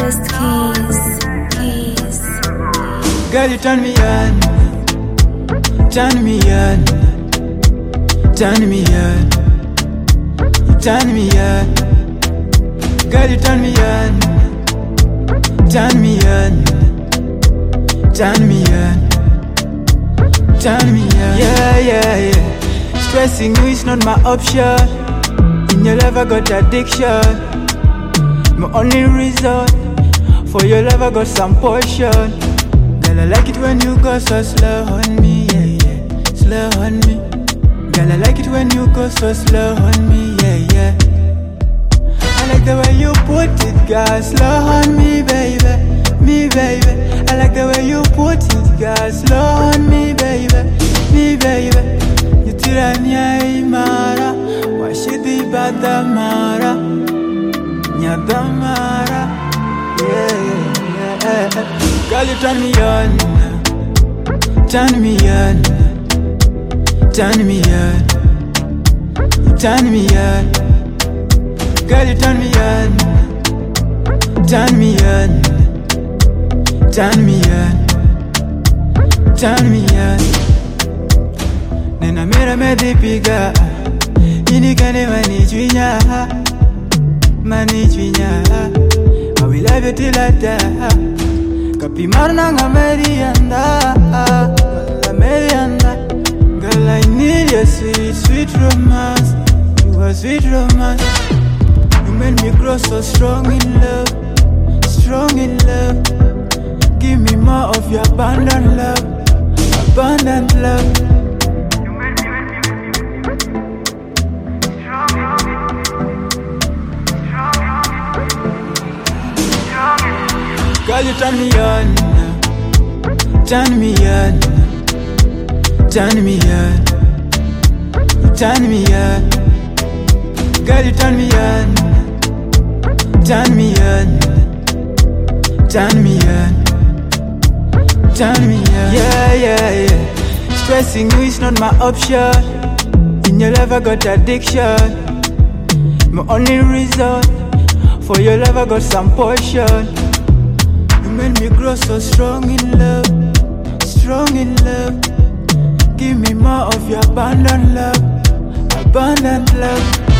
Just keys. Girl, you turn me on, turn me on, turn me on, you turn me on. Girl, you turn me on, turn me on, turn me on, turn me on. Yeah. Stressing you is not my option. In your love I got addiction. My only reason for your love I got some portion. Girl, I like it when you go so slow on me, yeah. Slow on me. Girl, I like it when you go so slow on me, yeah. I like the way you put it, girl, slow on me, baby. Me, baby. I like the way you put it, girl, slow on me, baby. Me, baby. You tirania imara, washidi badamara, nyadamara, yeah. Girl, you turn me on, turn me on, turn me on, turn me on. Girl, you turn me on, turn me on, turn me on, turn me on. Nena mera medipiga, inikane manichwinya, manichwinya. I will love you till I die. Kapimarna nga Merianda. Girl, I need your sweet romance. You are sweet romance. You made me grow so strong in love. Strong in love. Give me more of your abundant love. Abundant love. Girl, you turn me on, turn me on, turn me on, turn me on. Girl, you turn me on, turn me on, turn me on, turn me on. Yeah. Stressing you is not my option. In your love I got addiction. My only reason for your love I got some portion. You made me grow so strong in love, strong in love. Give me more of your abundant love, abundant love.